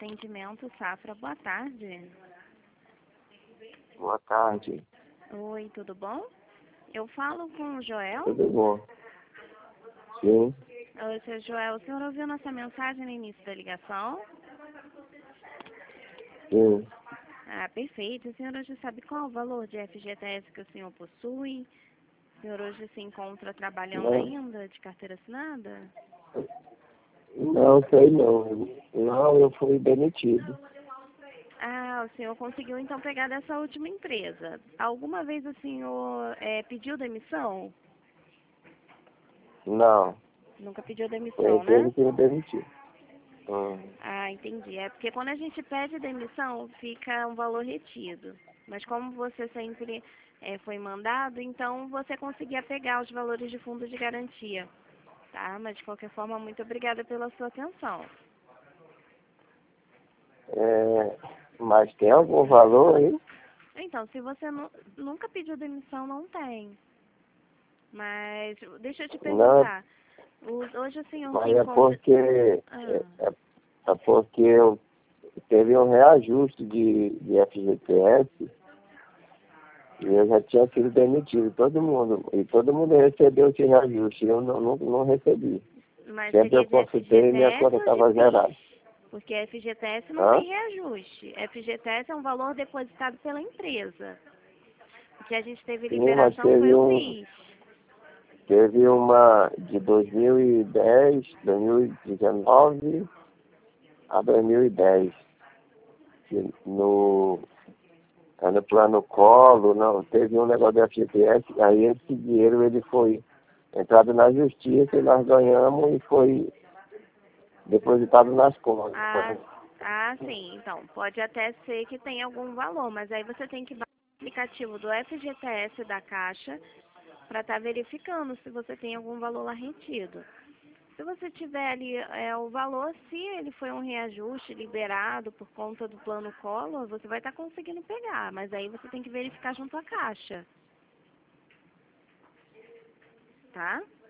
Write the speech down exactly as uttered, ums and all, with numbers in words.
Atendimento Safra, boa tarde. Boa tarde. Oi, tudo bom? Eu falo com o Joel. Tudo bom? Sim. Oi, seu Joel, o senhor ouviu nossa mensagem no início da ligação? Sim. Ah, perfeito. O senhor hoje sabe qual o valor de F G T S que o senhor possui? O senhor hoje se encontra trabalhando Não, ainda de carteira assinada? não sei não. Não, eu fui demitido. Ah, o senhor conseguiu então pegar dessa última empresa. Alguma vez o senhor eh, pediu demissão? Não, Nunca pediu foi a demissão, empresa né? que me demitiu. Hum. Ah, entendi. É porque quando a gente pede demissão, fica um valor retido. Mas como você sempre eh, foi mandado, então você conseguia pegar os valores de fundo de garantia. Tá? Mas de qualquer forma, muito obrigada pela sua atenção. É, mas tem algum valor aí? Então, se você nu- nunca pediu demissão, não tem. Mas deixa eu te Não, perguntar. O- hoje o senhor se mas é encontra... porque é, Ah, é, é porque eu teve um reajuste de, de F G T S e eu já tinha sido demitido, todo mundo. E todo mundo recebeu esse reajuste, eu não, não, não recebi. mas Sempre seria eu de consultei e minha F G T S conta ou de estava zerada. PIS? Porque F G T S não Hã? tem reajuste. F G T S é um valor depositado pela empresa. O que a gente teve Sim, mas liberação foi teve o um, PIS. teve uma de dois mil e dez, dois mil e dezenove a dois mil e dez, que no, é no plano Colo, não, teve um negócio do F G T S, aí esse dinheiro ele foi entrado na justiça e nós ganhamos e foi depositado nas contas. Ah, ah, sim. Então, pode até ser que tenha algum valor, mas aí você tem que baixar o aplicativo do F G T S da Caixa para estar verificando se você tem algum valor lá retido. Se você tiver ali é, o valor, se ele foi um reajuste liberado por conta do plano Collor, você vai estar conseguindo pegar, mas aí você tem que verificar junto à Caixa, tá?